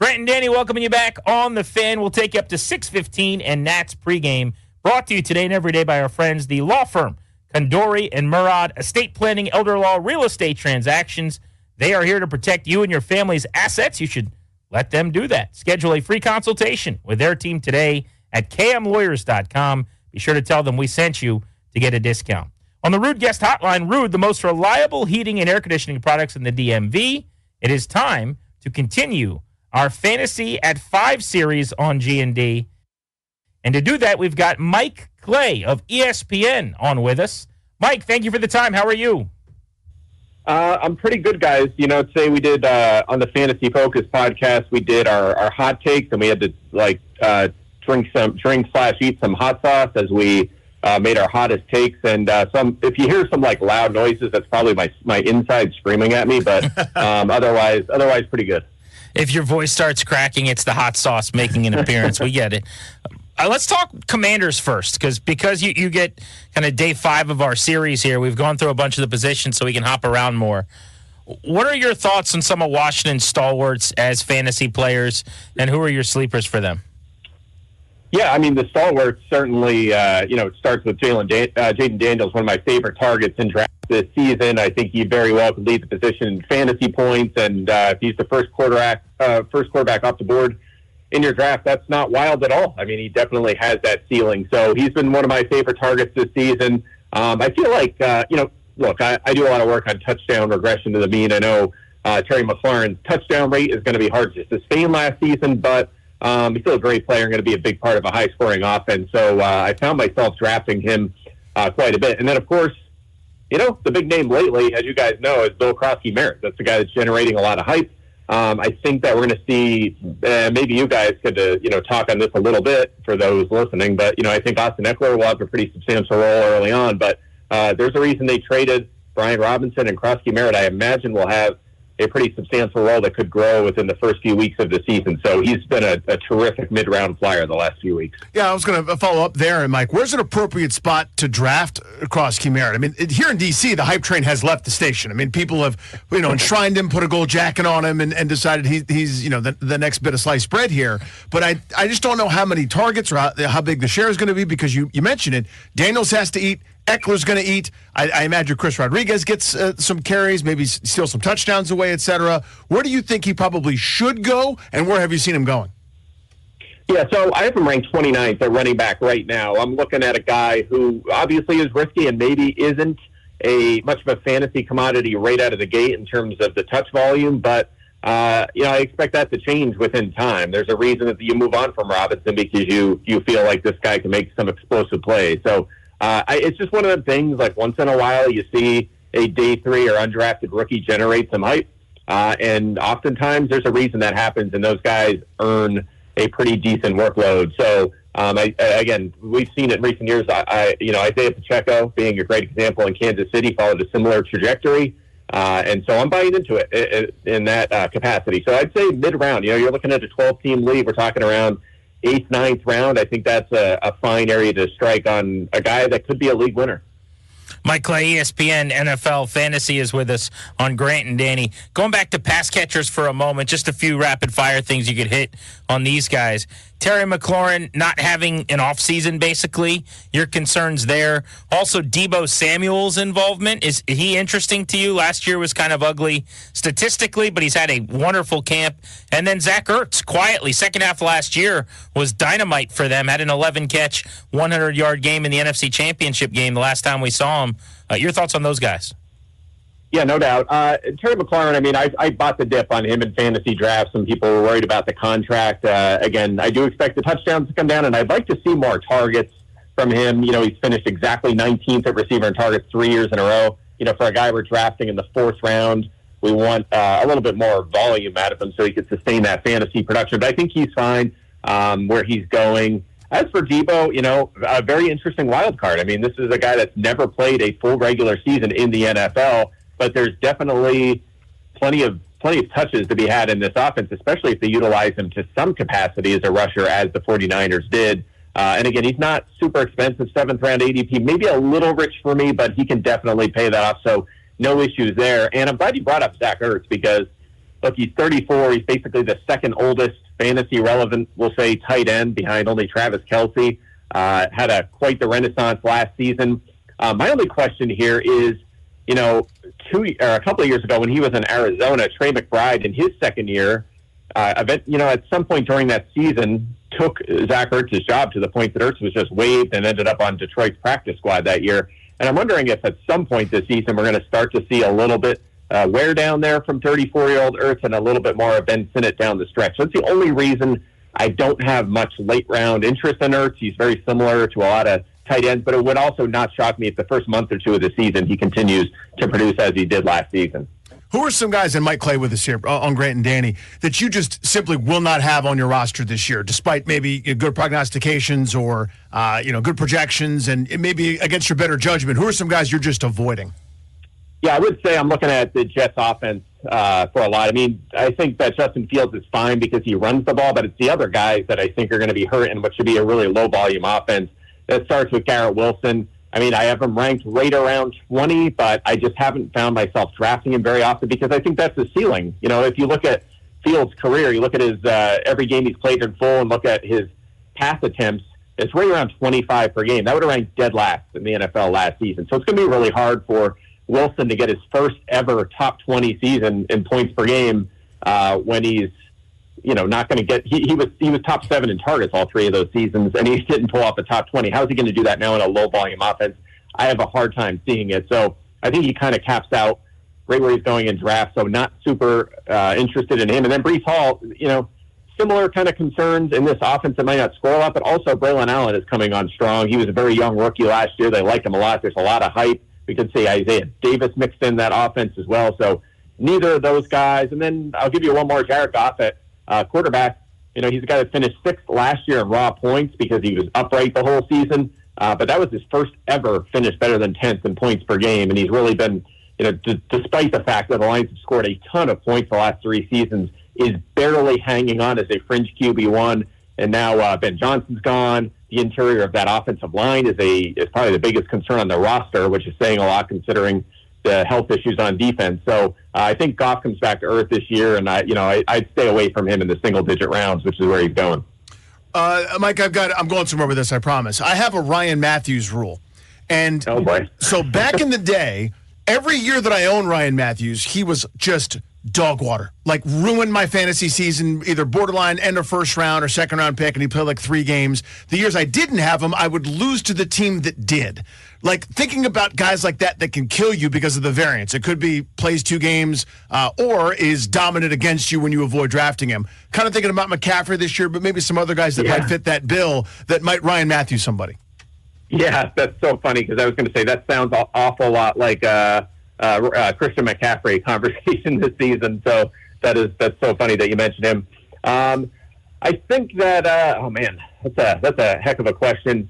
Grant and Danny welcoming you back on The Fan. We'll take you up to 6:15 and Nats pregame. Brought to you today and every day by our friends, the law firm, Kondori and Murad, estate planning, elder law, real estate transactions. They are here to protect you and your family's assets. You should let them do that. Schedule a free consultation with their team today at kmlawyers.com. Be sure to tell them we sent you to get a discount. On the Ruud Guest Hotline, Ruud, the most reliable heating and air conditioning products in the DMV. It is time to continue our Fantasy at 5 series on G&D. And to do that, we've got Mike Clay of ESPN on with us. Mike, thank you for the time. How are you? I'm pretty good, guys. You know, today we did on the Fantasy Focus podcast, we did our hot takes, and we had to drink/eat some hot sauce as we made our hottest takes. And if you hear some loud noises, that's probably my inside screaming at me. But otherwise, pretty good. If your voice starts cracking, it's the hot sauce making an appearance. We get it. Let's talk Commanders first, because you get kind of day 5 of our series here. We've gone through a bunch of the positions so we can hop around more. What are your thoughts on some of Washington's stalwarts as fantasy players, and who are your sleepers for them? Yeah, I mean, the stalwarts certainly, it starts with Jaden Daniels, one of my favorite targets in draft this season. I think he very well could lead the position in fantasy points, and if he's the first quarterback off the board in your draft, that's not wild at all. I mean, he definitely has that ceiling. So he's been one of my favorite targets this season. I feel like, look, I do a lot of work on touchdown regression to the mean. I know Terry McLaurin's touchdown rate is going to be hard to sustain last season, but he's still a great player and going to be a big part of a high-scoring offense. So I found myself drafting him quite a bit. And then, of course, the big name lately, as you guys know, is Bill Krosky-Merritt. That's the guy that's generating a lot of hype. I think that we're going to see, maybe you guys could, talk on this a little bit for those listening, but, I think Austin Eckler will have a pretty substantial role early on, but there's a reason they traded Brian Robinson, and Krosky-Merritt, I imagine, will have a pretty substantial role that could grow within the first few weeks of the season. So he's been a terrific mid-round flyer the last few weeks. Yeah, I was going to follow up there. And, Mike, where's an appropriate spot to draft Krosky-Merritt? I mean, here in D.C., the hype train has left the station. I mean, people have, enshrined him, put a gold jacket on him, and decided he's the next bit of sliced bread here. But I just don't know how many targets or how big the share is going to be, because you mentioned it. Daniels has to eat. Eckler's going to eat. I imagine Chris Rodriguez gets some carries, maybe steal some touchdowns away, etc. Where do you think he probably should go, and where have you seen him going? Yeah, so I have him ranked 29th at running back right now. I'm looking at a guy who obviously is risky and maybe isn't much of a fantasy commodity right out of the gate in terms of the touch volume, but I expect that to change within time. There's a reason that you move on from Robinson, because you feel like this guy can make some explosive plays. So it's just one of the things, like once in a while you see a day 3 or undrafted rookie generate some hype. And oftentimes there's a reason that happens, and those guys earn a pretty decent workload. So, again, we've seen it in recent years. Isaiah Pacheco, being a great example in Kansas City, followed a similar trajectory. And so I'm buying into it in that capacity. So I'd say mid-round. You're looking at a 12-team league. We're talking around 8th, 9th round. I think that's a fine area to strike on a guy that could be a league winner. Mike Clay, ESPN NFL Fantasy, is with us on Grant and Danny. Going back to pass catchers for a moment, just a few rapid-fire things you could hit on these guys. Terry McLaurin not having an offseason, basically. Your concerns there. Also, Deebo Samuel's involvement. Is he interesting to you? Last year was kind of ugly statistically, but he's had a wonderful camp. And then Zach Ertz, quietly, second half last year was dynamite for them. Had an 11-catch, 100-yard game in the NFC Championship game the last time we saw him. Your thoughts on those guys? Yeah, no doubt. Terry McLaurin, I mean, I bought the dip on him in fantasy drafts. Some people were worried about the contract. Again, I do expect the touchdowns to come down, and I'd like to see more targets from him. He's finished exactly 19th at receiver in targets 3 years in a row. For a guy we're drafting in the 4th round, we want a little bit more volume out of him so he could sustain that fantasy production. But I think he's fine where he's going. As for Deebo, a very interesting wild card. I mean, this is a guy that's never played a full regular season in the NFL, but there's definitely plenty of touches to be had in this offense, especially if they utilize him to some capacity as a rusher, as the 49ers did. And again, he's not super expensive, 7th-round ADP, maybe a little rich for me, but he can definitely pay that off, so no issues there. And I'm glad you brought up Zach Ertz, because look, he's 34. He's basically the second oldest fantasy relevant, we'll say, tight end behind only Travis Kelce. Had quite the renaissance last season. My only question here is, a couple of years ago when he was in Arizona, Trey McBride in his second year, at some point during that season, took Zach Ertz's job to the point that Ertz was just waived and ended up on Detroit's practice squad that year. And I'm wondering if at some point this season we're going to start to see a little bit wear down there from 34-year-old Ertz and a little bit more of Ben Sinnott down the stretch. That's the only reason I don't have much late-round interest in Ertz. He's very similar to a lot of tight ends, but it would also not shock me if the first month or two of the season he continues to produce as he did last season. Who are some guys, and Mike Clay with us here on Grant and Danny, that you just simply will not have on your roster this year, despite maybe good prognostications or good projections, and maybe against your better judgment? Who are some guys you're just avoiding? Yeah, I would say I'm looking at the Jets offense for a lot. I mean, I think that Justin Fields is fine because he runs the ball, but it's the other guys that I think are going to be hurt in what should be a really low-volume offense. That starts with Garrett Wilson. I mean, I have him ranked right around 20, but I just haven't found myself drafting him very often because I think that's the ceiling. If you look at Fields' career, you look at his every game he's played in full and look at his pass attempts, it's right around 25 per game. That would have ranked dead last in the NFL last season. So it's going to be really hard for Wilson to get his first ever top 20 season in points per game when he's not going to get. He was top 7 in targets all 3 of those seasons, and he didn't pull off the top 20. How is he going to do that now in a low volume offense? I have a hard time seeing it. So I think he kind of caps out right where he's going in draft. So not super interested in him. And then Breece Hall, similar kind of concerns in this offense that might not score a lot, but also Braylon Allen is coming on strong. He was a very young rookie last year. They like him a lot. There's a lot of hype. We could say Isaiah Davis mixed in that offense as well. So neither of those guys. And then I'll give you one more, Jared Goff at quarterback. He's a guy that finished 6th last year in raw points because he was upright the whole season. But that was his first ever finish better than 10th in points per game. And he's really been, despite the fact that the Lions have scored a ton of points the last 3 seasons, is barely hanging on as a fringe QB1. And now Ben Johnson's gone. The interior of that offensive line is probably the biggest concern on the roster, which is saying a lot considering the health issues on defense. So I think Goff comes back to earth this year, and I'd stay away from him in the single-digit rounds, which is where he's going. Mike, I'm going somewhere with this, I promise. I have a Ryan Matthews rule. And oh boy. So back in the day, every year that I owned Ryan Matthews, he was just dog water. Like, ruined my fantasy season, either borderline end of first round or second round pick, and he played like 3 games. The years I didn't have him, I would lose to the team that did. Like, thinking about guys like that can kill you because of the variance. It could be plays 2 games or is dominant against you when you avoid drafting him. Kind of thinking about McCaffrey this year, but maybe some other guys that might fit that bill that might Ryan Matthews somebody. Yeah, that's so funny because I was going to say that sounds an awful lot like Christian McCaffrey conversation this season. So that's so funny that you mentioned him. I think that that's a heck of a question.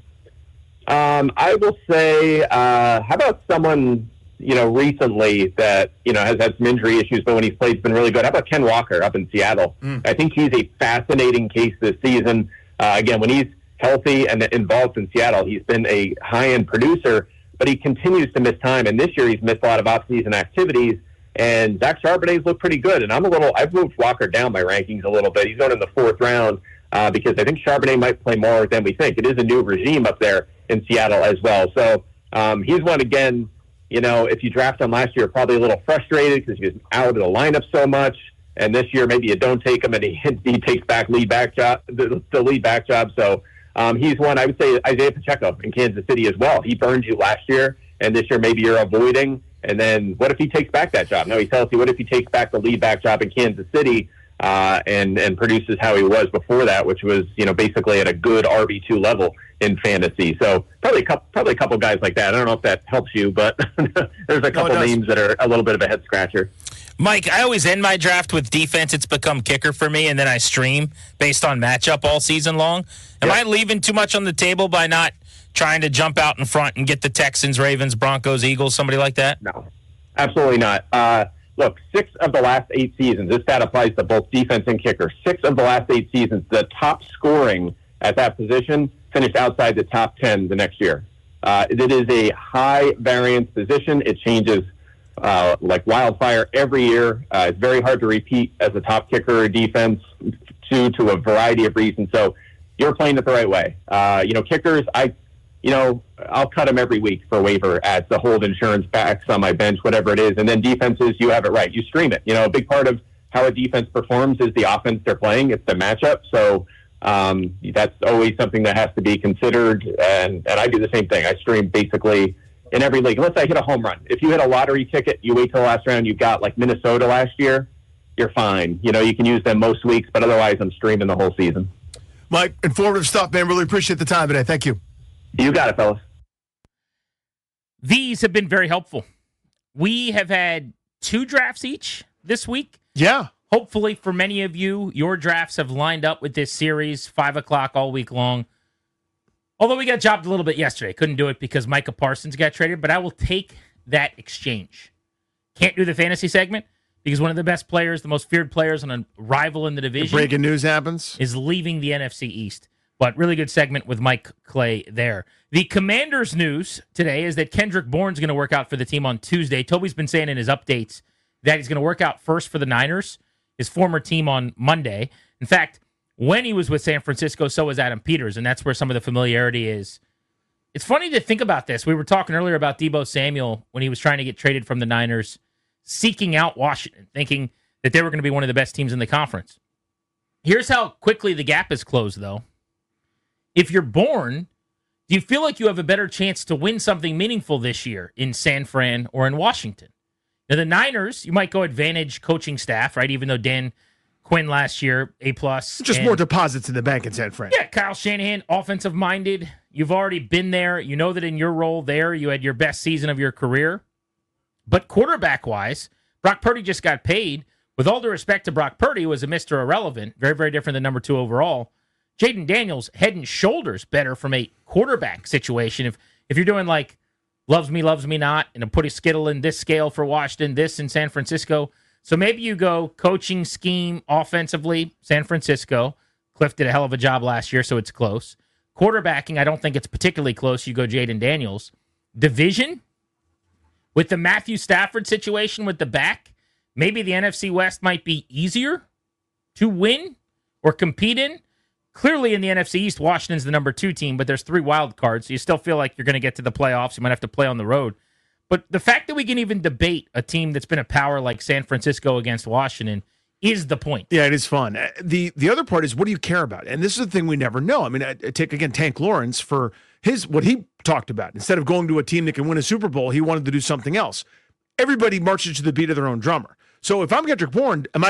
I will say, how about someone recently that has had some injury issues, but when he's played, has been really good. How about Ken Walker up in Seattle? I think he's a fascinating case this season. Again, when he's healthy and involved in Seattle, he's been a high-end producer, but he continues to miss time. And this year he's missed a lot of off-season activities. And Zach Charbonnet's looked pretty good. And I've moved Walker down my rankings a little bit. He's going in the 4th round because I think Charbonnet might play more than we think. It is a new regime up there in Seattle as well. So he's one, again, if you draft him last year, probably a little frustrated because he was out of the lineup so much. And this year, maybe you don't take him and he takes back the lead back job. So he's one. I would say Isaiah Pacheco in Kansas City as well. He burned you last year, and this year maybe you're avoiding. And then what if he takes back that job? No, he's healthy. What if he takes back the lead back job in Kansas City and produces how he was before that, which was basically at a good RB2 level in fantasy. So probably a couple guys like that. I don't know if that helps you, but there's a couple names that are a little bit of a head scratcher. Mike, I always end my draft with defense. It's become kicker for me, and then I stream based on matchup all season long. Am I leaving too much on the table by not trying to jump out in front and get the Texans, Ravens, Broncos, Eagles, somebody like that? No, absolutely not. Look, 6 of the last 8 seasons, this stat applies to both defense and kicker. 6 of the last 8 seasons, the top scoring at that position finished outside the top 10 the next year. It is a high variance position. It changes like wildfire every year. It's very hard to repeat as a top kicker or defense due to a variety of reasons. So you're playing it the right way. Kickers, I'll cut them every week for waiver ads, the hold insurance backs on my bench, whatever it is. And then defenses, you have it right. You stream it. A big part of how a defense performs is the offense they're playing. It's the matchup. So that's always something that has to be considered. And I do the same thing. I stream basically in every league, unless I hit a home run. If you hit a lottery ticket, you wait till the last round, you got like Minnesota last year, you're fine. You can use them most weeks, but otherwise I'm streaming the whole season. Mike, informative stuff, man. Really appreciate the time today. Thank you. You got it, fellas. These have been very helpful. We have had 2 drafts each this week. Yeah. Hopefully for many of you, your drafts have lined up with this series, 5 o'clock all week long. Although we got jobbed a little bit yesterday. Couldn't do it because Micah Parsons got traded, but I will take that exchange. Can't do the fantasy segment because one of the best players, the most feared players on a rival in the division. Breaking news happens. Is leaving the NFC East. But really good segment with Mike Clay there. The Commanders news today is that Kendrick Bourne's going to work out for the team on Tuesday. Toby's been saying in his updates that he's going to work out first for the Niners, his former team, on Monday. In fact, when he was with San Francisco, so was Adam Peters, and that's where some of the familiarity is. It's funny to think about this. We were talking earlier about Deebo Samuel when he was trying to get traded from the Niners, seeking out Washington, thinking that they were going to be one of the best teams in the conference. Here's how quickly the gap is closed, though. If you're Bourne, do you feel like you have a better chance to win something meaningful this year in San Fran or in Washington? Now, the Niners, you might go advantage coaching staff, right? Even though Dan Quinn last year, A+. Just more deposits in the bank in San Fran. Yeah, Kyle Shanahan, offensive-minded. You've already been there. You know that in your role there, you had your best season of your career. But quarterback-wise, Brock Purdy just got paid. With all due respect to Brock Purdy, who was a Mr. Irrelevant, very, very different than number 2 overall. Jaden Daniels, head and shoulders better from a quarterback situation. If you're doing like loves me not, and put a skittle in this scale for Washington, this in San Francisco. So maybe you go coaching scheme offensively, San Francisco. Cliff did a hell of a job last year, so it's close. Quarterbacking, I don't think it's particularly close. You go Jaden Daniels. Division, with the Matthew Stafford situation with the back, maybe the NFC West might be easier to win or compete in. Clearly in the NFC East, Washington's the number 2 team, but there's 3 wild cards, so you still feel like you're going to get to the playoffs. You might have to play on the road. But the fact that we can even debate a team that's been a power like San Francisco against Washington is the point. Yeah, it is fun. The other part is, what do you care about? And this is the thing we never know. I mean, I take, again, Tank Lawrence for what he talked about. Instead of going to a team that can win a Super Bowl, he wanted to do something else. Everybody marches to the beat of their own drummer. So if I'm Kendrick Bourne, am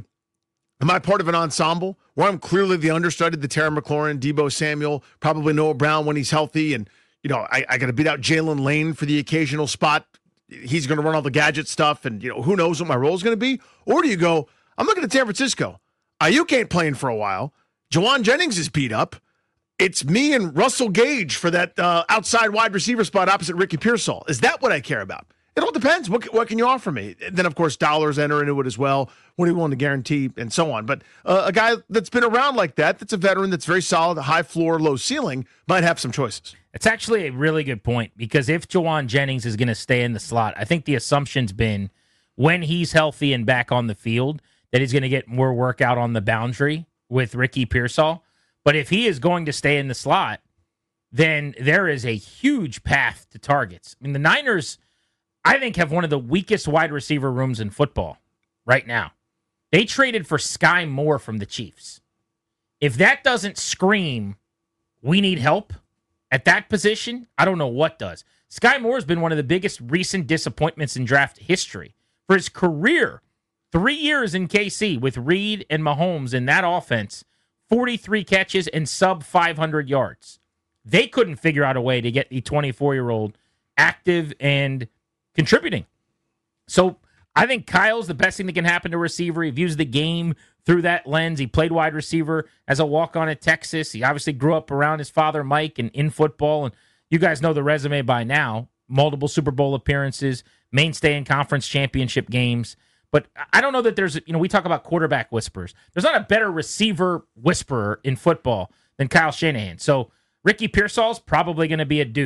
I part of an ensemble where I'm clearly the understudy, the Terry McLaurin, Deebo Samuel, probably Noah Brown when he's healthy, and I got to beat out Jalen Lane for the occasional spot. He's going to run all the gadget stuff, and who knows what my role is going to be? Or do you go, I'm looking at San Francisco. Ayuk ain't playing for a while. Jawan Jennings is beat up. It's me and Russell Gage for that outside wide receiver spot opposite Ricky Pearsall. Is that what I care about? It all depends. What can you offer me? And then, of course, dollars enter into it as well. What are you willing to guarantee and so on? But a guy that's been around like that's a veteran, that's very solid, high floor, low ceiling, might have some choices. It's actually a really good point, because if Jawan Jennings is going to stay in the slot, I think the assumption's been when he's healthy and back on the field that he's going to get more work out on the boundary with Ricky Pearsall. But if he is going to stay in the slot, then there is a huge path to targets. I mean, the Niners, I think, have one of the weakest wide receiver rooms in football right now. They traded for Sky Moore from the Chiefs. If that doesn't scream, we need help at that position, I don't know what does. Sky Moore has been one of the biggest recent disappointments in draft history. For his career, 3 years in KC with Reed and Mahomes in that offense, 43 catches and sub 500 yards. They couldn't figure out a way to get the 24-year-old active and contributing. So I think Kyle's the best thing that can happen to a receiver. He views the game through that lens. He played wide receiver as a walk-on at Texas. He obviously grew up around his father, Mike, and in football. And you guys know the resume by now. Multiple Super Bowl appearances, mainstay in conference championship games. But I don't know that there's, we talk about quarterback whispers. There's not a better receiver whisperer in football than Kyle Shanahan. So Ricky Pearsall's probably going to be a dude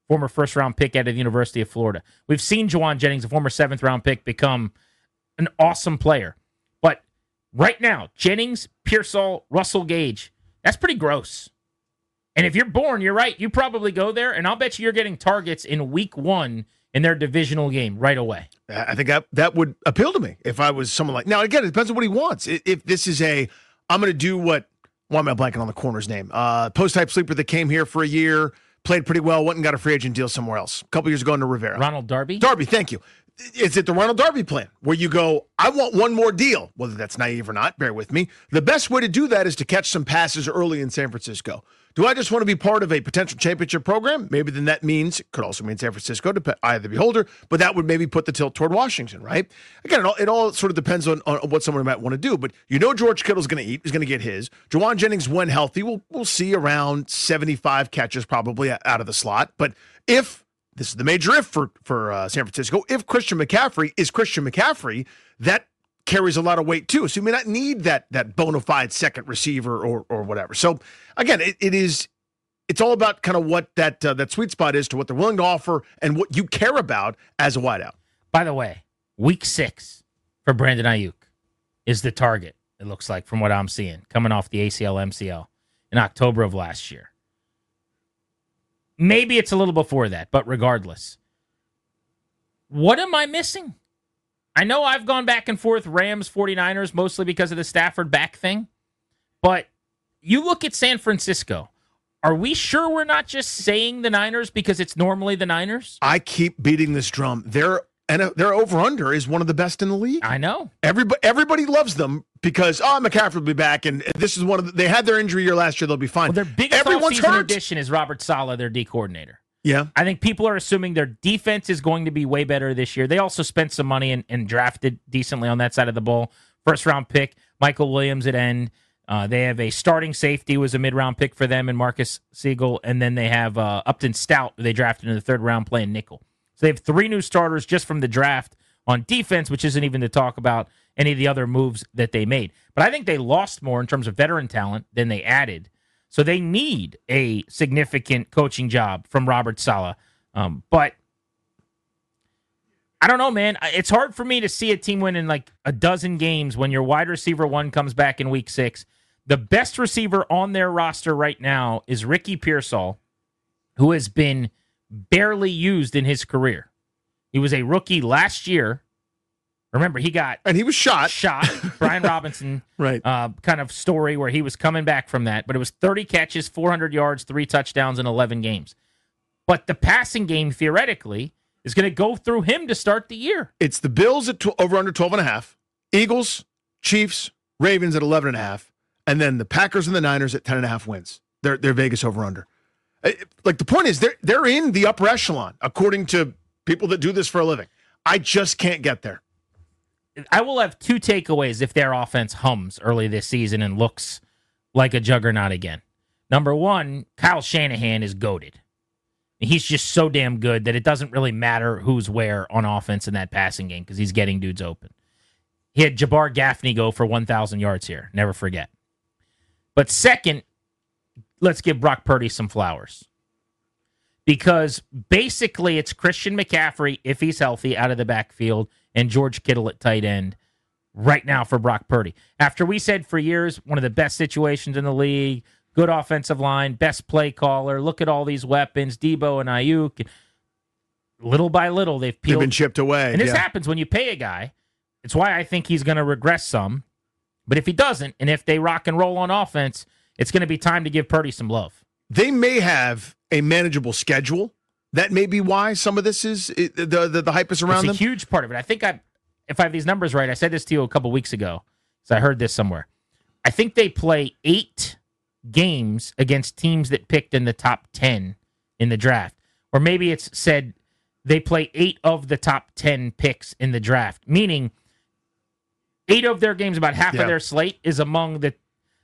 former first-round pick out of the University of Florida. We've seen Juwan Jennings, a former seventh-round pick, become an awesome player. But right now, Jennings, Pearsall, Russell Gage, that's pretty gross. And if you're Bourne, you're right. You probably go there, and I'll bet you're getting targets in week 1 in their divisional game right away. I think that would appeal to me if I was someone like. Now, again, it depends on what he wants. If this is I'm going to do what. Why am I blanking on the corner's name? Post-type sleeper that came here for a year, played pretty well, went and got a free agent deal somewhere else. A couple years ago into Rivera. Ronald Darby? Darby, thank you. Is it the Ronald Darby plan where you go, I want one more deal? Whether that's naive or not, bear with me. The best way to do that is to catch some passes early in San Francisco. Do I just want to be part of a potential championship program? Maybe then that means, it could also mean San Francisco, eye of the beholder, but that would maybe put the tilt toward Washington, right? Again, it all sort of depends on what someone might want to do, but George Kittle's going to eat. He's going to get his. Juwan Jennings, when healthy, we'll see around 75 catches probably out of the slot. But if, this is the major if for San Francisco, if Christian McCaffrey is Christian McCaffrey, that carries a lot of weight too. So you may not need that bona fide second receiver or whatever. So again, it's all about kind of what that sweet spot is to what they're willing to offer and what you care about as a wideout. By the way, week 6 for Brandon Ayuk is the target, it looks like, from what I'm seeing, coming off the ACL, MCL in October of last year. Maybe it's a little before that, but regardless. What am I missing? I know I've gone back and forth Rams, 49ers, mostly because of the Stafford back thing. But you look at San Francisco. Are we sure we're not just saying the Niners because it's normally the Niners? I keep beating this drum. Their over-under is one of the best in the league. I know. Everybody loves them because, McCaffrey will be back, and this is they had their injury year last year. They'll be fine. Well, their biggest offseason addition is Robert Saleh, their D coordinator. Yeah. I think people are assuming their defense is going to be way better this year. They also spent some money and drafted decently on that side of the ball. First-round pick, Michael Williams at end. They have a starting safety, was a mid-round pick for them, and Marcus Siegel. And then they have Upton Stout, who they drafted in the third round, playing nickel. So they have 3 new starters just from the draft on defense, which isn't even to talk about any of the other moves that they made. But I think they lost more in terms of veteran talent than they added. So they need a significant coaching job from Robert Saleh. But I don't know, man. It's hard for me to see a team win in like a dozen games when your wide receiver 1 comes back in week 6. The best receiver on their roster right now is Ricky Pearsall, who has been barely used in his career. He was a rookie last year. Remember, and he was shot. Brian Robinson, right? Kind of story where he was coming back from that, but it was 30 catches, 400 yards, 3 touchdowns in 11 games. But the passing game theoretically is going to go through him to start the year. It's the Bills at over under 12.5, Eagles, Chiefs, Ravens at 11.5, and then the Packers and the Niners at 10.5 wins. They're Vegas over under. Like the point is, they're in the upper echelon according to people that do this for a living. I just can't get there. I will have 2 takeaways if their offense hums early this season and looks like a juggernaut again. Number 1, Kyle Shanahan is goated. He's just so damn good that it doesn't really matter who's where on offense in that passing game because he's getting dudes open. He had Jabbar Gaffney go for 1,000 yards here. Never forget. But second, let's give Brock Purdy some flowers. Because basically it's Christian McCaffrey, if he's healthy, out of the backfield, and George Kittle at tight end right now for Brock Purdy. After we said for years, one of the best situations in the league, good offensive line, best play caller, look at all these weapons, Debo and Ayuk. Little by little, they've been chipped away. And this happens when you pay a guy. It's why I think he's going to regress some. But if he doesn't, and if they rock and roll on offense, it's going to be time to give Purdy some love. They may have a manageable schedule. That may be why some of this is the hype is around them. It's a huge part of it. I think if I have these numbers right, I said this to you a couple weeks ago, so I heard this somewhere. I think they play 8 games against teams that picked in the top 10 in the draft. Or maybe it's said they play 8 of the top 10 picks in the draft, meaning 8 of their games, about half of their slate, is among the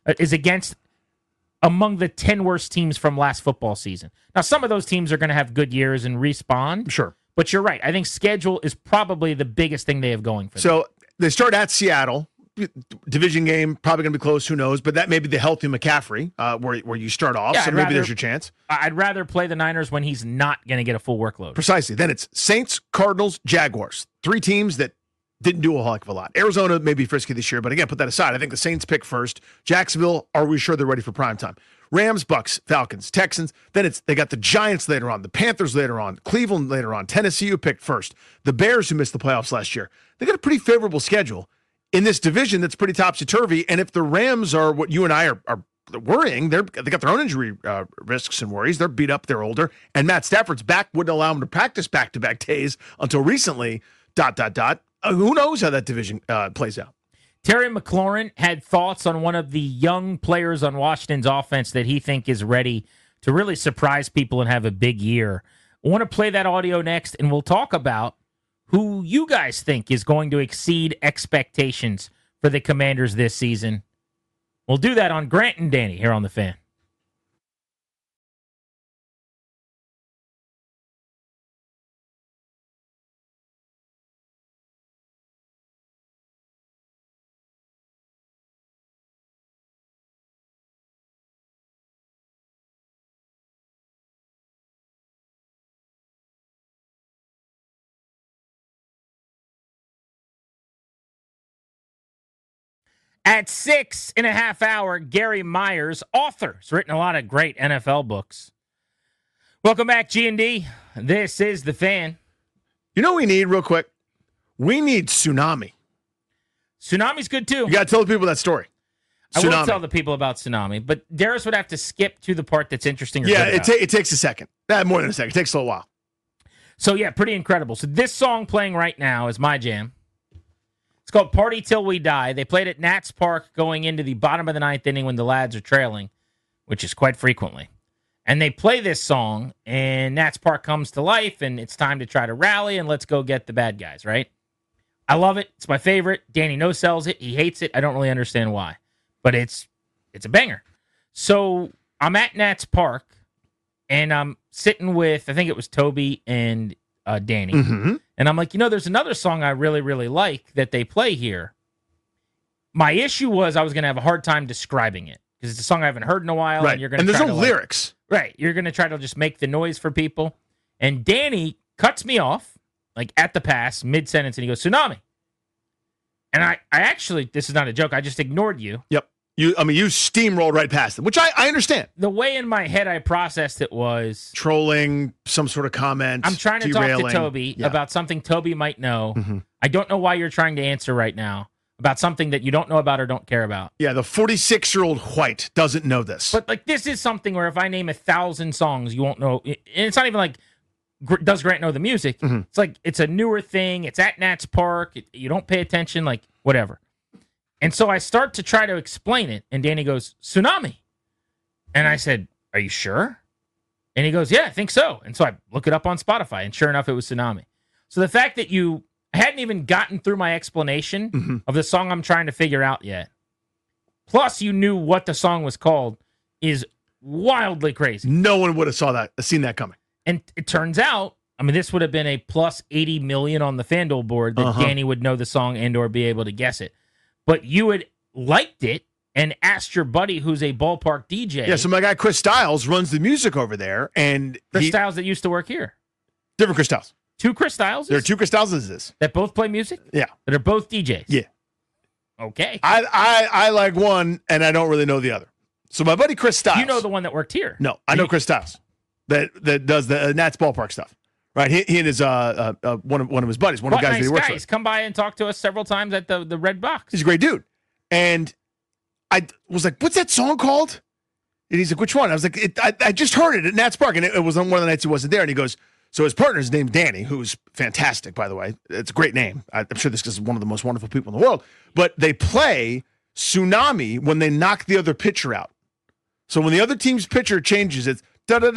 10 worst teams from last football season. Now, some of those teams are going to have good years and respawn. Sure. But you're right. I think schedule is probably the biggest thing they have going for them. So they start at Seattle, division game, probably going to be close. Who knows? But that may be the healthy McCaffrey where you start off. Yeah, so maybe there's your chance. I'd rather play the Niners when he's not going to get a full workload. Precisely. Then it's Saints, Cardinals, Jaguars. 3 teams that didn't do a whole heck of a lot. Arizona may be frisky this year, but again, put that aside. I think the Saints pick first. Jacksonville, are we sure they're ready for prime time? Rams, Bucks, Falcons, Texans. Then they got the Giants later on, the Panthers later on, Cleveland later on, Tennessee who picked first, the Bears who missed the playoffs last year. They got a pretty favorable schedule in this division that's pretty topsy-turvy. And if the Rams are what you and I are worrying, they got their own injury risks and worries. They're beat up, they're older, and Matt Stafford's back wouldn't allow him to practice back-to-back days until recently, ... Who knows how that division plays out? Terry McLaurin had thoughts on one of the young players on Washington's offense that he think is ready to really surprise people and have a big year. I want to play that audio next, and we'll talk about who you guys think is going to exceed expectations for the Commanders this season. We'll do that on Grant and Danny here on The Fan. At 6.5 hours, Gary Myers, author, has written a lot of great NFL books. Welcome back, G&D. This is The Fan. You know what we need, real quick? We need Tsunami. Tsunami's good, too. You got to tell the people that story. I will tell the people about Tsunami, but Darius would have to skip to the part that's interesting. It takes a second. More than a second. It takes a little while. So, yeah, pretty incredible. So this song playing right now is my jam. It's called Party Till We Die. They played at Nats Park going into the bottom of the 9th inning when the Lads are trailing, which is quite frequently. And they play this song, and Nats Park comes to life, and it's time to try to rally, and let's go get the bad guys, right? I love it. It's my favorite. Danny no-sells it. He hates it. I don't really understand why. But it's a banger. So I'm at Nats Park, and I'm sitting with, I think it was Toby and Danny. Mm-hmm. And I'm like, there's another song I really, really like that they play here. My issue was I was going to have a hard time describing it because it's a song I haven't heard in a while. Right. And you're going to there's no lyrics. Right. You're going to try to just make the noise for people. And Danny cuts me off, like at the pass, mid-sentence, and he goes, Tsunami. And I actually, this is not a joke, I just ignored you. Yep. You steamrolled right past them, which I understand. The way in my head I processed it was trolling, some sort of comment. I'm trying to talk to Toby about something Toby might know. Mm-hmm. I don't know why you're trying to answer right now about something that you don't know about or don't care about. Yeah, the 46-year-old White doesn't know this. But this is something where if I name 1,000 songs, you won't know. And it's not even like, does Grant know the music? Mm-hmm. It's like, it's a newer thing. It's at Nats Park. You don't pay attention, like, whatever. And so I start to try to explain it, and Danny goes, Tsunami. And I said, are you sure? And he goes, yeah, I think so. And so I look it up on Spotify, and sure enough, it was Tsunami. So the fact that I hadn't even gotten through my explanation of the song I'm trying to figure out yet, plus you knew what the song was called, is wildly crazy. No one would have seen that coming. And it turns out, this would have been a plus 80 million on the FanDuel board that Danny would know the song and or be able to guess it. But you had liked it and asked your buddy who's a ballpark DJ. Yeah, so my guy Chris Stiles runs the music over there. And Chris Stiles that used to work here. Different Chris Stiles. 2 Chris Stiles? There are 2 Chris Stiles that both play music? Yeah. That are both DJs? Yeah. Okay. I like one, and I don't really know the other. So my buddy Chris Stiles. You know the one that worked here? No, I know Chris Stiles that does the Nats ballpark stuff. Right, he and his one of his buddies, one of the guys that he works with. He's come by and talked to us several times at the Red Box. He's a great dude. And I was like, what's that song called? And he's like, which one? I was like, I just heard it at Nats Park, and it was on one of the nights he wasn't there. And he goes, so his partner's named Danny, who's fantastic, by the way. It's a great name. I'm sure this is one of the most wonderful people in the world. But they play Tsunami when they knock the other pitcher out. So when the other team's pitcher changes, it's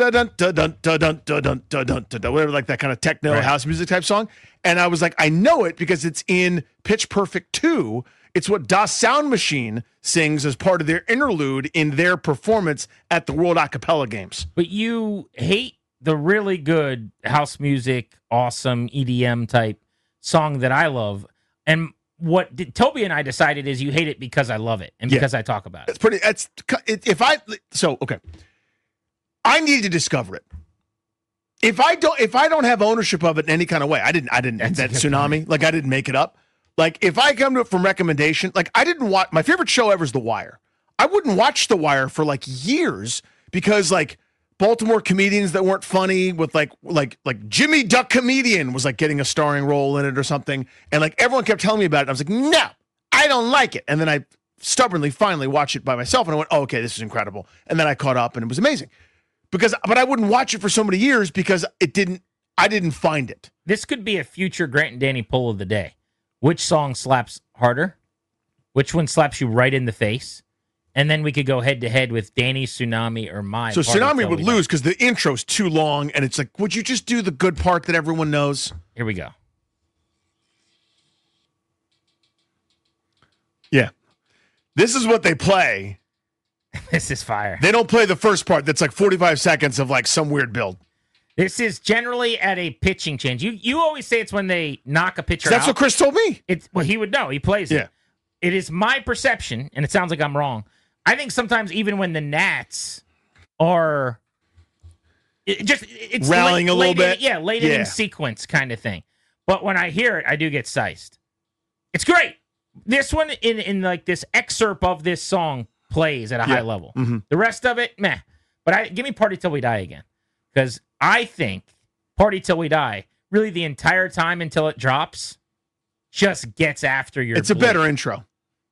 whatever, like that kind of techno house music type song. And I was like, I know it because it's in Pitch Perfect 2. It's what Das Sound Machine sings as part of their interlude in their performance at the World Acapella Games. But you hate the really good house music, awesome EDM type song that I love. And Toby and I decided is you hate it because I love it and because I talk about it. It's pretty. Okay. I need to discover it. If I don't have ownership of it in any kind of way, I didn't that Tsunami. Point. Like I didn't make it up. Like if I come to it from recommendation, like I didn't watch my favorite show ever is The Wire. I wouldn't watch The Wire for like years because like Baltimore comedians that weren't funny with like Jimmy Duck Comedian was like getting a starring role in it or something. And like everyone kept telling me about it. And I was like, no, I don't like it. And then I stubbornly finally watched it by myself and I went, oh, okay, this is incredible. And then I caught up and it was amazing. But I wouldn't watch it for so many years because I didn't find it. This could be a future Grant and Danny poll of the day. Which song slaps harder? Which one slaps you right in the face? And then we could go head to head with Danny, Tsunami, or my. So Tsunami would lose because the intro's too long, and it's like, would you just do the good part that everyone knows? Here we go. Yeah, this is what they play. This is fire. They don't play the first part. That's like 45 seconds of like some weird build. This is generally at a pitching change. You always say it's when they knock a pitcher out. That's what Chris told me. Well, he would know. He plays it. It is my perception, and it sounds like I'm wrong. I think sometimes even when the Nats are it's rallying a little bit. Late in sequence kind of thing. But when I hear it, I do get sized. It's great. This one in like this excerpt of this song plays at a high level. Mm-hmm. The rest of it, meh. But give me Party Till We Die again. Because I think Party Till We Die, really the entire time until it drops, just gets after your It's a better intro.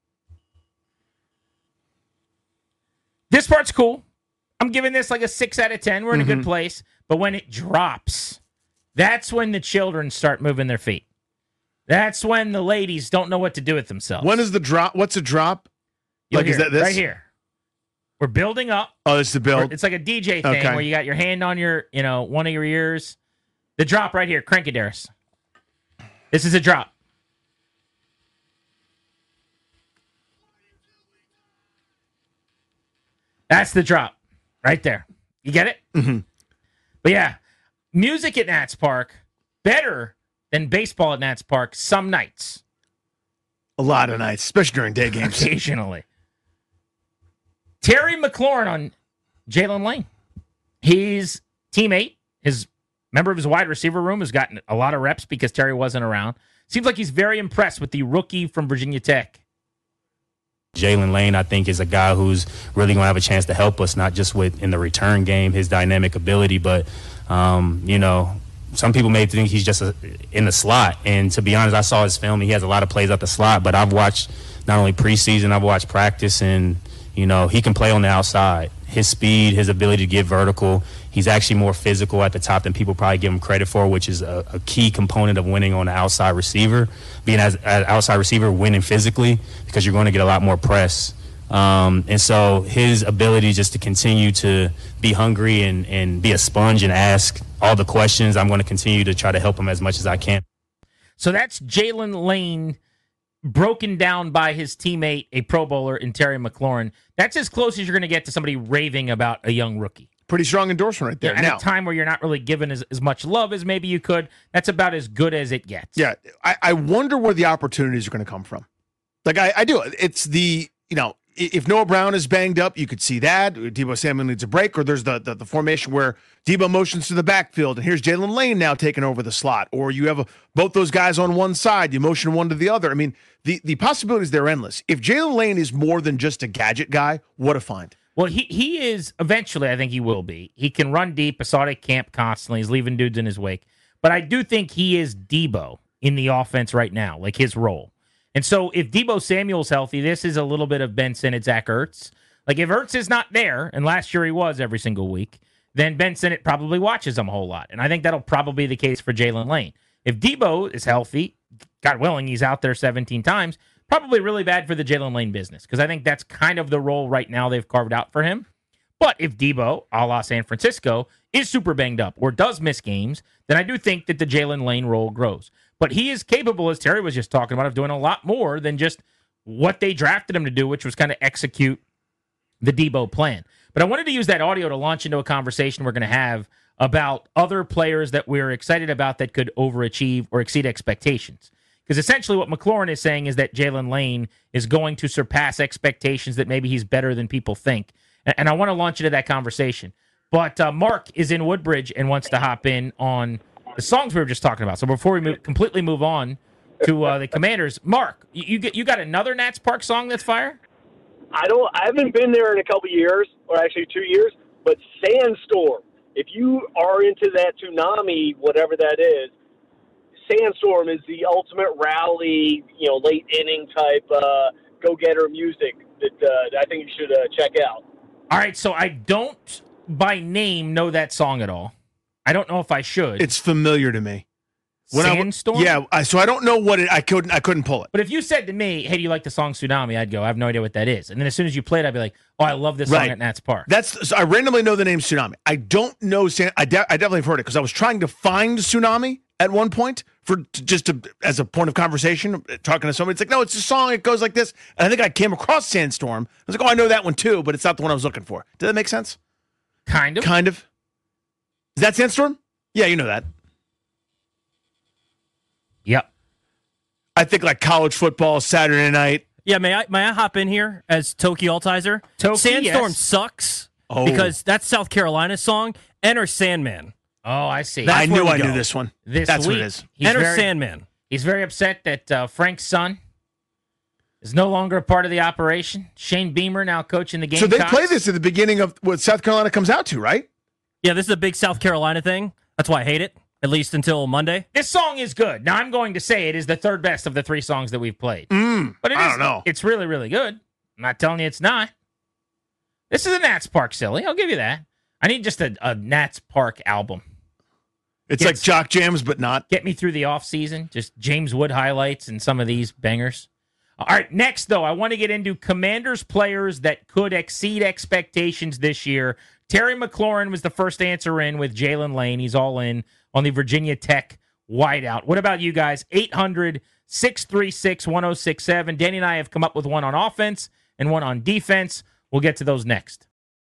This part's cool. I'm giving this like a 6 out of 10. We're in a good place. But when it drops, that's when the children start moving their feet. That's when the ladies don't know what to do with themselves. When is the drop? What's a drop? Is that this? Right here. We're building up. Oh, it's the build. It's like a DJ thing where you got your hand on your, one of your ears. The drop right here. Crank it, Darius. This is a drop. That's the drop right there. You get it? Mm-hmm. But yeah, music at Nats Park, better than baseball at Nats Park some nights. A lot of nights, especially during day games. Occasionally. Terry McLaurin on Jalen Lane. His teammate, his member of his wide receiver room, has gotten a lot of reps because Terry wasn't around. Seems like he's very impressed with the rookie from Virginia Tech. Jalen Lane, I think, is a guy who's really going to have a chance to help us, not just in the return game, his dynamic ability, but, some people may think he's just in the slot. And to be honest, I saw his film. He has a lot of plays at the slot, but I've watched not only preseason, I've watched practice, and, he can play on the outside. His speed, his ability to get vertical, he's actually more physical at the top than people probably give him credit for, which is a key component of winning on the outside receiver. Being as an outside receiver, winning physically, because you're going to get a lot more press. And so his ability just to continue to be hungry and be a sponge and ask all the questions, I'm going to continue to try to help him as much as I can. So that's Jalen Lane broken down by his teammate, a Pro Bowler in Terry McLaurin. That's as close as you're going to get to somebody raving about a young rookie. Pretty strong endorsement right there. Yeah, at a time where you're not really given as much love as maybe you could, that's about as good as it gets. Yeah, I wonder where the opportunities are going to come from. Like, I do. It's the, if Noah Brown is banged up, you could see that. Deebo Samuel needs a break, or there's the formation where Deebo motions to the backfield, and here's Jalen Lane now taking over the slot. Or you have both those guys on one side, you motion one to the other. I mean, the possibilities, they're endless. If Jalen Lane is more than just a gadget guy, what a find. Well, he is, eventually, I think he will be. He can run deep. I saw it at camp constantly. He's leaving dudes in his wake. But I do think he is Deebo in the offense right now, like his role. And so if Deebo Samuel's healthy, this is a little bit of Ben Sinnott, Zach Ertz. Like if Ertz is not there, and last year he was every single week, then Ben Sinnott probably watches him a whole lot. And I think that'll probably be the case for Jalen Lane. If Deebo is healthy, God willing, he's out there 17 times, probably really bad for the Jalen Lane business, because I think that's kind of the role right now they've carved out for him. But if Deebo, a la San Francisco, is super banged up or does miss games, then I do think that the Jalen Lane role grows. But he is capable, as Terry was just talking about, of doing a lot more than just what they drafted him to do, which was kind of execute the Deebo plan. But I wanted to use that audio to launch into a conversation we're going to have about other players that we're excited about that could overachieve or exceed expectations. Because essentially what McLaurin is saying is that Jalen Lane is going to surpass expectations, that maybe he's better than people think. And I want to launch into that conversation. But Mark is in Woodbridge and wants to hop in on the songs we were just talking about. So before we completely move on to the Commanders, Mark, you got another Nats Park song that's fire? I haven't been there in a couple of years, or actually 2 years, but Sandstorm. If you are into that tsunami, whatever that is, Sandstorm is the ultimate rally, late inning type go-getter music that I think you should check out. All right, so I don't by name know that song at all. I don't know if I should. It's familiar to me. Sandstorm? So I don't know what it. I couldn't pull it. But if you said to me, "Hey, do you like the song Tsunami?" I'd go, "I have no idea what that is." And then as soon as you played, I'd be like, "Oh, I love this song at Nats Park." So I randomly know the name Tsunami. I don't know. I definitely have heard it because I was trying to find Tsunami at one point as a point of conversation, talking to somebody. It's like, no, it's a song. It goes like this. And I think I came across Sandstorm. I was like, oh, I know that one too, but it's not the one I was looking for. Did that make sense? Kind of. Is that Sandstorm? Yeah, you know that. Yep. I think like college football, Saturday night. Yeah, may I hop in here as Toki Altizer? Sandstorm sucks because that's South Carolina's song. Enter Sandman. Oh, I see. I knew this one. That's what it is. Enter Sandman. He's very upset that Frank's son is no longer a part of the operation. Shane Beamer now coaching the game. So they play this at the beginning of what South Carolina comes out to, right? Yeah, this is a big South Carolina thing. That's why I hate it, at least until Monday. This song is good. Now, I'm going to say it is the third best of the three songs that we've played. But I don't know. It's really, really good. I'm not telling you it's not. This is a Nats Park, silly. I'll give you that. I need just a Nats Park album. It's like Jock Jams, but not. Get me through the offseason. Just James Wood highlights and some of these bangers. All right, next, though, I want to get into Commanders players that could exceed expectations this year. Terry McLaurin was the first answer in with Jalen Lane. He's all in on the Virginia Tech wideout. What about you guys? 800-636-1067. Danny and I have come up with one on offense and one on defense. We'll get to those next.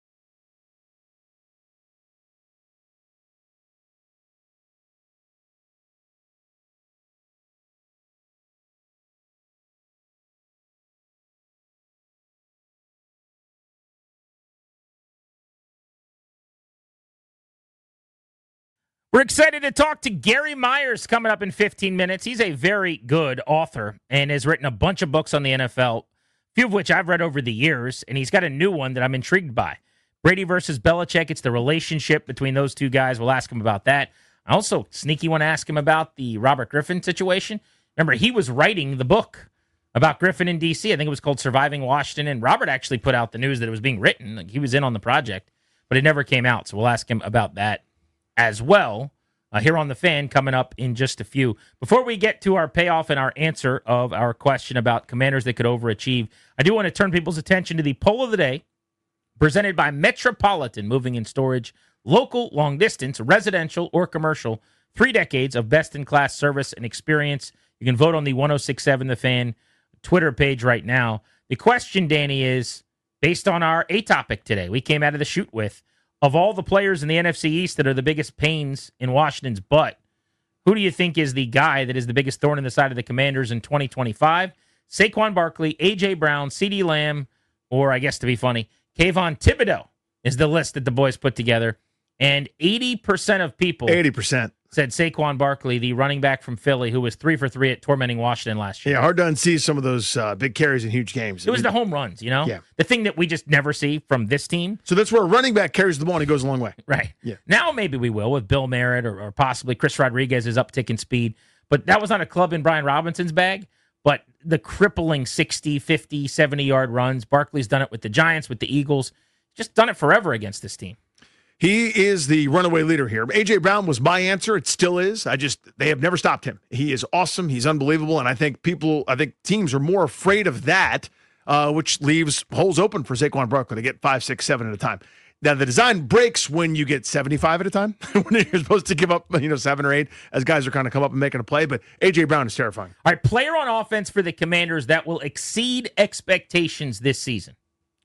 We're excited to talk to Gary Myers coming up in 15 minutes. He's a very good author and has written a bunch of books on the NFL, a few of which I've read over the years, and he's got a new one that I'm intrigued by. Brady versus Belichick. It's the relationship between those two guys. We'll ask him about that. I also sneaky want to ask him about the Robert Griffin situation. Remember, he was writing the book about Griffin in D.C. I think it was called Surviving Washington, and Robert actually put out the news that it was being written. Like, he was in on the project, but it never came out, so we'll ask him about that as well, here on The Fan, coming up in just a few. Before we get to our payoff and our answer of our question about Commanders that could overachieve, I do want to turn people's attention to the poll of the day, presented by Metropolitan Moving and Storage, local, long distance, residential, or commercial, 3 decades of best-in-class service and experience. You can vote on the 1067 The Fan Twitter page right now. The question, Danny, is based on our A topic today. We came out of the shoot with, of all the players in the NFC East that are the biggest pains in Washington's butt, who do you think is the guy that is the biggest thorn in the side of the Commanders in 2025? Saquon Barkley, A.J. Brown, CeeDee Lamb, or I guess to be funny, Kayvon Thibodeau is the list that the boys put together. And 80% of people 80% said Saquon Barkley, the running back from Philly, who was 3 for 3 at tormenting Washington last year. Yeah, hard to unsee some of those big carries in huge games. It was the home runs, you know? Yeah. The thing that we just never see from this team. So that's where a running back carries the ball and he goes a long way. Right. Yeah. Now maybe we will with Bill Merritt or possibly Chris Rodriguez's uptick in speed. But that was not a club in Brian Robinson's bag. But the crippling 60, 50, 70-yard runs, Barkley's done it with the Giants, with the Eagles. Just done it forever against this team. He is the runaway leader here. A.J. Brown was my answer. It still is. They have never stopped him. He is awesome. He's unbelievable. And I think teams are more afraid of that, which leaves holes open for Saquon Barkley to get 5, 6, 7 at a time. Now, the design breaks when you get 75 at a time, when you're supposed to give up 7 or 8 as guys are kind of come up and making a play. But A.J. Brown is terrifying. All right, player on offense for the Commanders that will exceed expectations this season.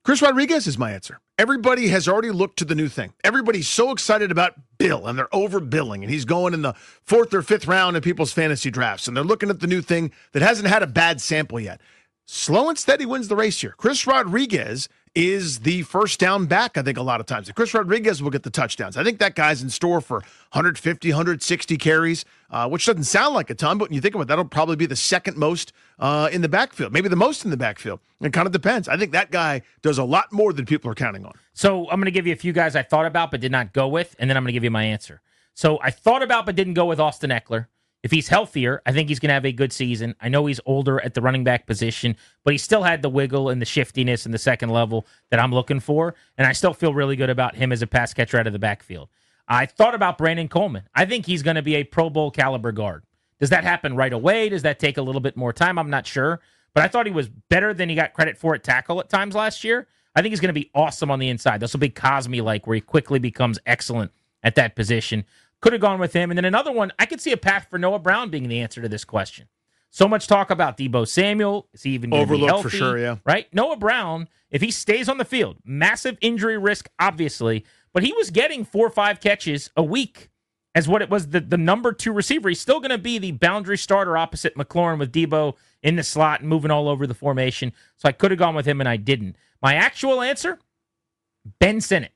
Chris Rodriguez is my answer. Everybody has already looked to the new thing. Everybody's so excited about Bill, and they're overbilling, and he's going in the 4th or 5th round in people's fantasy drafts, and they're looking at the new thing that hasn't had a bad sample yet. Slow and steady wins the race here. Chris Rodriguez is the first down back, I think, a lot of times. Chris Rodriguez will get the touchdowns. I think that guy's in store for 150, 160 carries, which doesn't sound like a ton, but when you think about it, that'll probably be the second most in the backfield, maybe the most in the backfield. It kind of depends. I think that guy does a lot more than people are counting on. So I'm going to give you a few guys I thought about but did not go with, and then I'm going to give you my answer. So I thought about but didn't go with Austin Eckler. If he's healthier, I think he's going to have a good season. I know he's older at the running back position, but he still had the wiggle and the shiftiness in the second level that I'm looking for, and I still feel really good about him as a pass catcher out of the backfield. I thought about Brandon Coleman. I think he's going to be a Pro Bowl caliber guard. Does that happen right away? Does that take a little bit more time? I'm not sure, but I thought he was better than he got credit for at tackle at times last year. I think he's going to be awesome on the inside. This will be Cosme-like, where he quickly becomes excellent at that position. Could have gone with him. And then another one, I could see a path for Noah Brown being the answer to this question. So much talk about Deebo Samuel. Is he even going to be healthy? For sure, yeah. Right? Noah Brown, if he stays on the field, massive injury risk, obviously, but he was getting 4 or 5 catches a week as what it was the number 2 receiver. He's still going to be the boundary starter opposite McLaurin with Deebo in the slot and moving all over the formation. So I could have gone with him, and I didn't. My actual answer, Ben Sinnott.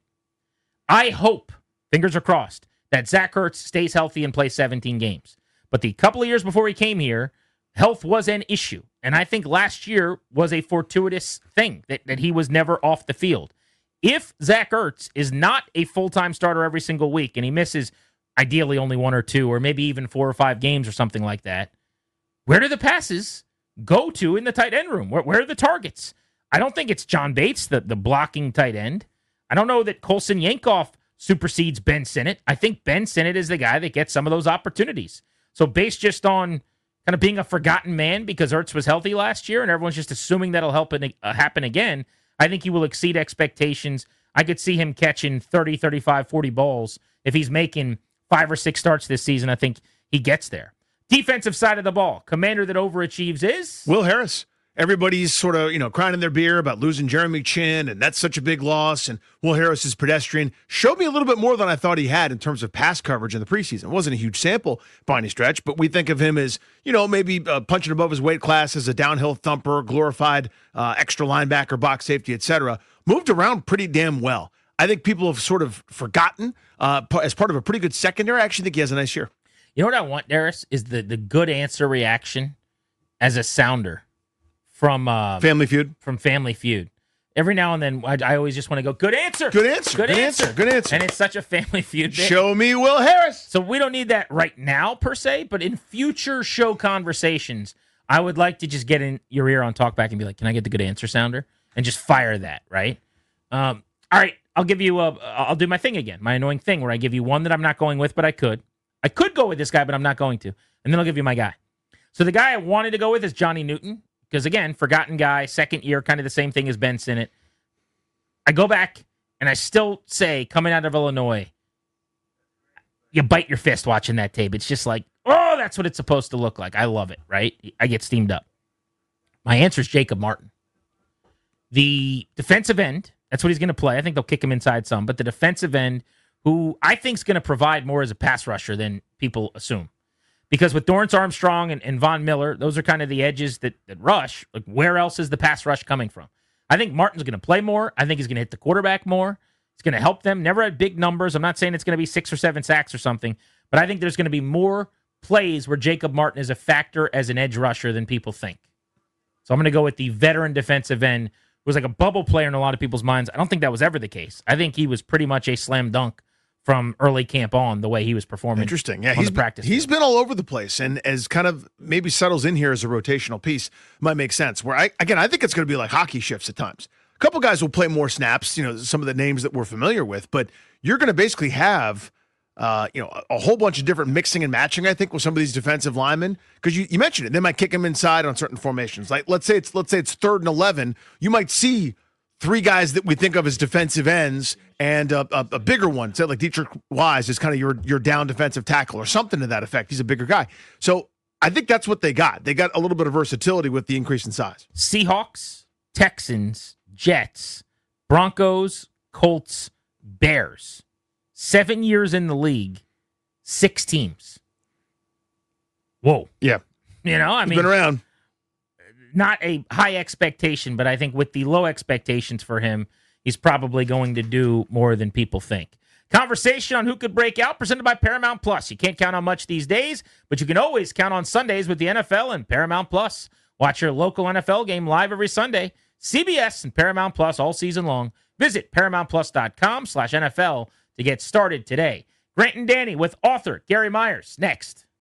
I hope, fingers are crossed, that Zach Ertz stays healthy and plays 17 games. But the couple of years before he came here, health was an issue. And I think last year was a fortuitous thing that he was never off the field. If Zach Ertz is not a full-time starter every single week and he misses ideally only 1 or 2 or maybe even 4 or 5 games or something like that, where do the passes go to in the tight end room? Where are the targets? I don't think it's John Bates, the blocking tight end. I don't know that Colson Yankoff supersedes Ben Sinnott. I think Ben Sinnott is the guy that gets some of those opportunities. So based just on kind of being a forgotten man because Ertz was healthy last year and everyone's just assuming that'll happen again, I think he will exceed expectations. I could see him catching 30, 35, 40 balls. If he's making 5 or 6 starts this season, I think he gets there. Defensive side of the ball, commander that overachieves is? Will Harris. Everybody's sort of, crying in their beer about losing Jeremy Chin, and that's such a big loss, and Will Harris is pedestrian. Showed me a little bit more than I thought he had in terms of pass coverage in the preseason. It wasn't a huge sample by any stretch, but we think of him as, maybe punching above his weight class as a downhill thumper, glorified extra linebacker, box safety, etc. Moved around pretty damn well. I think people have sort of forgotten as part of a pretty good secondary. I actually think he has a nice year. You know what I want, Darius, is the good answer reaction as a sounder. From Family Feud. From Family Feud. Every now and then, I always just want to go, good answer. Good answer. Good answer. Good answer. And it's such a Family Feud bit. Show me Will Harris. So we don't need that right now, per se, but in future show conversations, I would like to just get in your ear on Talkback and be like, can I get the good answer sounder? And just fire that, right? All right, I'll give you I'll do my thing again, my annoying thing where I give you one that I'm not going with, but I could. I could go with this guy, but I'm not going to. And then I'll give you my guy. So the guy I wanted to go with is Johnny Newton. Because, again, forgotten guy, second year, kind of the same thing as Ben Sinnott. I go back, and I still say, coming out of Illinois, you bite your fist watching that tape. It's just like, oh, that's what it's supposed to look like. I love it, right? I get steamed up. My answer is Jacob Martin. The defensive end, that's what he's going to play. I think they'll kick him inside some. But the defensive end, who I think is going to provide more as a pass rusher than people assume. Because with Dorrance Armstrong and Von Miller, those are kind of the edges that rush. Like, where else is the pass rush coming from? I think Martin's going to play more. I think he's going to hit the quarterback more. It's going to help them. Never had big numbers. I'm not saying it's going to be 6 or 7 sacks or something, but I think there's going to be more plays where Jacob Martin is a factor as an edge rusher than people think. So I'm going to go with the veteran defensive end, who was like a bubble player in a lot of people's minds. I don't think that was ever the case. I think he was pretty much a slam dunk from early camp on, the way he was performing. Interesting. Yeah, he's been all over the place, and as kind of maybe settles in here as a rotational piece, might make sense. Where I think it's going to be like hockey shifts at times. A couple guys will play more snaps, some of the names that we're familiar with, but you're going to basically have a whole bunch of different mixing and matching, I think, with some of these defensive linemen. Because you mentioned it, they might kick them inside on certain formations. Like let's say it's 3rd and 11, you might see 3 guys that we think of as defensive ends and a bigger one, say like Dietrich Wise is kind of your down defensive tackle or something to that effect. He's a bigger guy. So I think that's what they got. They got a little bit of versatility with the increase in size. Seahawks, Texans, Jets, Broncos, Colts, Bears. 7 years in the league, 6 teams. Whoa. Yeah. You know, I mean, been around. Not a high expectation, but I think with the low expectations for him, he's probably going to do more than people think. Conversation on who could break out, presented by Paramount Plus. You can't count on much these days, but you can always count on Sundays with the NFL and Paramount Plus. Watch your local NFL game live every Sunday. CBS and Paramount Plus all season long. Visit ParamountPlus.com/NFL to get started today. Grant and Danny with author Gary Myers next.